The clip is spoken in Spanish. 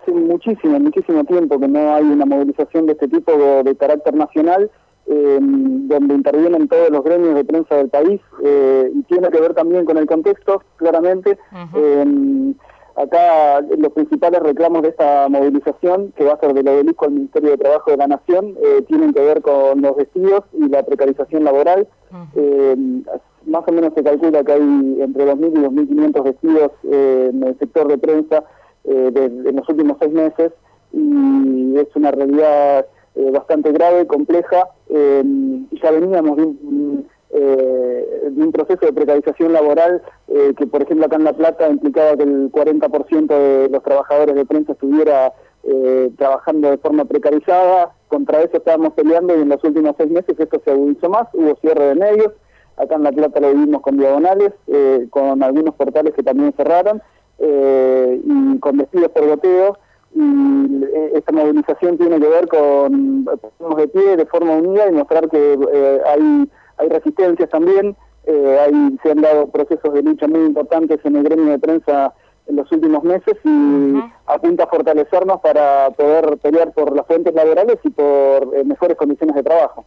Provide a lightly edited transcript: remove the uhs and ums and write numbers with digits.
hace muchísimo tiempo que no hay una movilización de este tipo de carácter nacional, donde intervienen todos los gremios de prensa del país, y tiene que ver también con el contexto, claramente. Acá los principales reclamos de esta movilización, que va a ser del Obelisco al Ministerio de Trabajo de la Nación, tienen que ver con los despidos y la precarización laboral. Más o menos se calcula que hay entre 2.000 y 2.500 despidos en el sector de prensa en los últimos 6 meses, y es una realidad bastante grave, compleja. Ya veníamos de un proceso de precarización laboral que, por ejemplo, acá en La Plata implicaba que el 40% de los trabajadores de prensa estuviera trabajando de forma precarizada. Contra eso estábamos peleando, y en los últimos 6 meses esto se agudizó más, hubo cierre de medios. Acá en La Plata lo vivimos con diagonales, con algunos portales que también cerraron, y con despidos por goteo. Y esta movilización tiene que ver con ponernos de pie de forma unida y mostrar que hay resistencias también. Se han dado procesos de lucha muy importantes en el gremio de prensa en los últimos meses, y apunta a fortalecernos para poder pelear por las fuentes laborales y por mejores condiciones de trabajo.